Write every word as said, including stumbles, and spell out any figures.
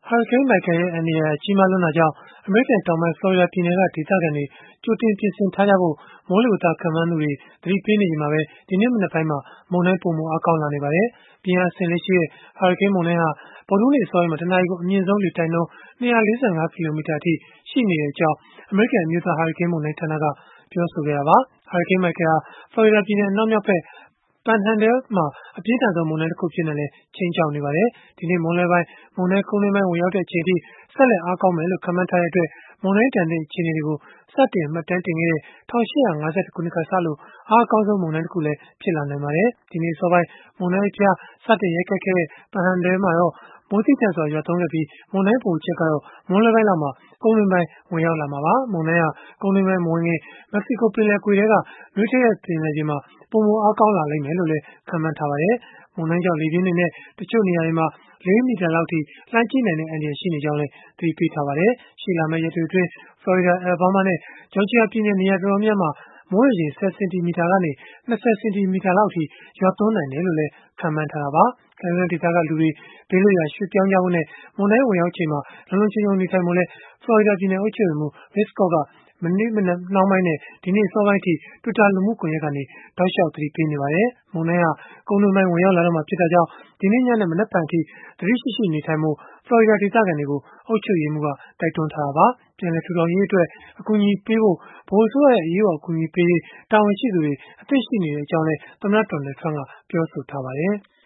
ဟာရီကိန်း မိုက်ကယ်ရဲ့ အန္တရာယ်ဟာကြီးမားလွန်းတာကြောင့် အမေရိကန်တောင်ပိုင်း ဖလော်ရီဒါပြည်နယ်က ဒေသခံတွေ ကြိုတင်ပြင်ဆင်ထားကြဖို့ မိုးလေဝသခန့်မှန်းသူတွေ သတိပေးနေချိန်မှာပဲ ဒီနေ့မနက်ပိုင်းမှာ မုန်တိုင်းပိုမိုအားကောင်းလာနေပါတယ်။ ပြင်းအားအဆင့်လေးရှိတဲ့ ဟာရီကိန်းမုန်တိုင်းဟာ ဗုဒ္ဓဟူးနေ့ အစောပိုင်းမှာ တနာရီကို အမြင့်ဆုံးလေတိုက်နှုန်း ၂၄၅ ကီလိုမီတာအထိ ရှိနေကြောင်း အမေရိကန် အမျိုးသားဟာရီကိန်းမုန်တိုင်းဌာနက ပြောဆိုခဲ့တာပါ။ ဟာရီကိန်း မိုက်ကယ်ဟာ ဖလော်ရီဒါပြည်နယ် အနောက်မြောက်ဘက် Panhandle မှာ အပြင်းထန်ဆုံး မုန်တိုင်းတခုအဖြစ်နဲ့လည်း ခြိမ်းခြောက်နေပါတယ်။ ဒီနေ့မွန်းလွဲပိုင်း မုန်တိုင်းကုန်းတွင်းပိုင်း ဝင်ရောက်တဲ့အချိန်အထိ ဆက်လက် အားကောင်းမယ်လို့ ခန့်မှန်းထားတဲ့အတွက် မုန်တိုင်းဒဏ်သင့် အခြေအနေတွေကို စတင်မှတ်တမ်းတင်ခဲ့တဲ့ ၁၈၅၁ ခုနှစ်ကစလို့ အားအကောင်းဆုံး မုန်တိုင်းတခုလည်း ဖြစ်လာနိုင်ပါတယ်။ ဒီနေ့အစောပိုင်း မုန်တိုင်းအဖျား စတင်ရိုက်ခတ်ခဲ့တဲ့ Panhandle မှာတော့ မိုးသည်းထန်စွာ ရွာသွန်းခဲ့ပြီး၊ မုန်တိုင်းဗဟိုချက်ကတော့ မွန်းလွဲပိုင်းလောက်မှာ ကုန်းတွင်းပိုင်း ဝင်ရောက်လာမှာပါ။ မုန်တိုင်းဟာ ကုန်းတွင်းပိုင်း မဝင်ခင် မက္ကစီကို ပင်လယ်ကွေ့ထဲက နွေးထက်ရဲ့ ပင်လယ်ပြင်မှာ ပိုမိုအားကောင်းလာမယ်လို့လည်း ခန့်မှန်းထားပါတယ်။ မုန်တိုင်းကြောင့် လေပြင်းတွေနဲ့ တချို့နေရာတွေမှာ လေးမီတာလောက်အထိ လှိုင်းကြီးနိုင်တဲ့ အန္တရာယ် ရှိနေကြောင်းလည်း သတိပေးထားပါတယ်။ ရှေ့လာမယ့် ရက်တွေအတွင်း ဖလော်ရီဒါ၊ အယ်လ်ဘားမားနဲ့ ဂျော်ဂျီယာပြည်နယ် နေရာတော်တော်များများမှာ မိုးရေချိန် ဆယ် စင်တီမီတာကနေ ၂၀ စင်တီမီတာလောက်အထိ ရွာသွန်းနိုင်တယ်လို့လည်း ခန့်မှန်းထားတာပါ။ ကမ်းရိုးတန်းဒေသက လူတွေ ဘေးလွတ်ရာ ရွှေ့ပြောင်းကြဖို့နဲ့ မုန်တိုင်းဝင်ရောက်ချိန်မှာ လုံလုံခြုံခြုံနေထိုင်ဖို့လည်း ဖလော်ရီဒါပြည်နယ် အုပ်ချုပ်ရေးမှူး Rick Scott က မနေ့မနက်နှောင်းပိုင်းနဲ့ ဒီနေ့အစောပိုင်းအထိ Twitter လူမှုကွန်ရက်ကနေ တောက်လျှောက် သတိပေးနေပါတယ်။ မုန်တိုင်းဟာ ကုန်းတွင်းပိုင်း ဝင်ရောက်လာတော့မှာ ဖြစ်တာကြောင့် ဒီနေ့ညနဲ့ မနက်ဖြန်အထိ သတိရှိရှိနေထိုင်ဖို့ ဖလော်ရီဒါဒေသခံတွေကို အုပ်ချုပ်ရေးမှူးက တိုက်တွန်းထားတာပါ။ ပြန်လည်ထူထောင်ရေးအတွက် အကူအညီပေးဖို့ ဗဟိုအစိုးရရဲ့ အရေးပေါ် အကူအညီပေးရေး တာဝန်ရှိသူတွေ အသင့်ရှိနေကြောင်းလည်း သမ္မတ Donald Trump ကပြောဆိုထားပါတယ်။